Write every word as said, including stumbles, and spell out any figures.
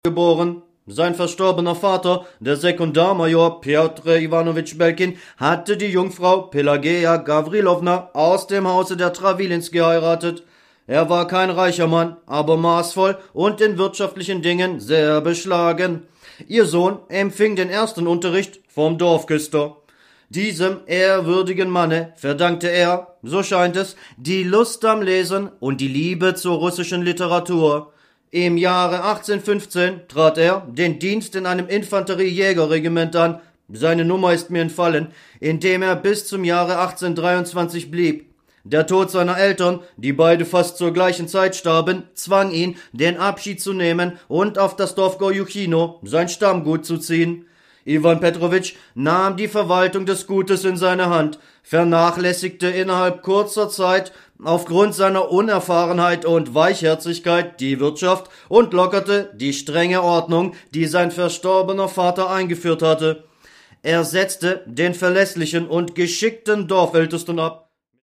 geboren. Sein verstorbener Vater, der Sekundarmajor Pjotr Iwanowitsch Belkin, hatte die Jungfrau Pelageja Gawrilowna aus dem Hause der Trawilins geheiratet. Er war kein reicher Mann, aber maßvoll und in wirtschaftlichen Dingen sehr beschlagen. Ihr Sohn empfing den ersten Unterricht vom Dorfküster. Diesem ehrwürdigen Manne verdankte er, so scheint es, die Lust am Lesen und die Liebe zur russischen Literatur. Im Jahre achtzehnhundertfünfzehn trat er den Dienst in einem Infanteriejägerregiment an, seine Nummer ist mir entfallen, in dem er bis zum Jahre achtzehnhundertdreiundzwanzig blieb. Der Tod seiner Eltern, die beide fast zur gleichen Zeit starben, zwang ihn, den Abschied zu nehmen und auf das Dorf Gorjuchino, sein Stammgut, zu ziehen. Iwan Petrowitsch nahm die Verwaltung des Gutes in seine Hand, vernachlässigte innerhalb kurzer Zeit aufgrund seiner Unerfahrenheit und Weichherzigkeit die Wirtschaft und lockerte die strenge Ordnung, die sein verstorbener Vater eingeführt hatte. Er setzte den verlässlichen und geschickten Dorfältesten ab,